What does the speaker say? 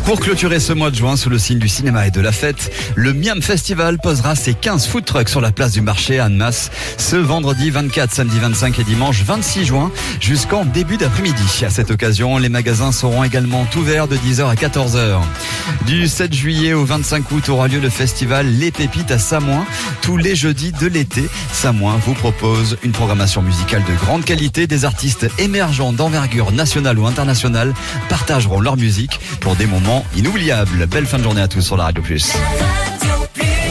Pour clôturer ce mois de juin sous le signe du cinéma et de la fête, le Miam Festival posera ses 15 food trucks sur la place du marché à Annemasse ce vendredi 24, samedi 25 et dimanche 26 juin jusqu'en début d'après-midi. À cette occasion, les magasins seront également ouverts de 10h à 14h. Du 7 juillet au 25 août aura lieu le festival Les Pépites à Samoin. Tous les jeudis de l'été, Samoin vous propose une programmation musicale de grande qualité. Des artistes émergents d'envergure nationale ou internationale partageront leur musique pour des moments inoubliables. Belle fin de journée à tous sur la Radio Plus.